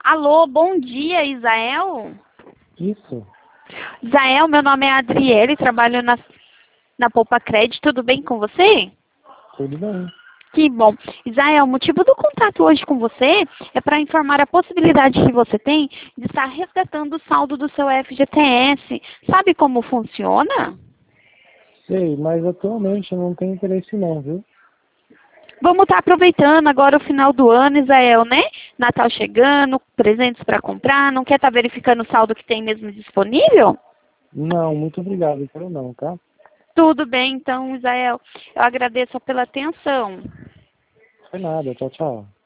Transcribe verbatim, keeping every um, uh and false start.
Alô, bom dia, Isael? Isso, Isael, meu nome é Adriele, trabalho na, na Poupa Crédito, tudo bem com você? tudo bem. Que bom. Isael, o motivo do contato hoje com você é para informar a possibilidade que você tem de estar resgatando o saldo do seu F G T S. Sabe como funciona? Sei, mas atualmente eu não tenho interesse não, viu? Vamos estar aproveitando agora o final do ano, Isael, né? Natal chegando, presentes para comprar, não quer estar verificando o saldo que tem mesmo disponível? Não, muito obrigado, eu quero não, tá? Tudo bem, então, Isael. Eu agradeço pela atenção. Não foi nada, tchau, tchau.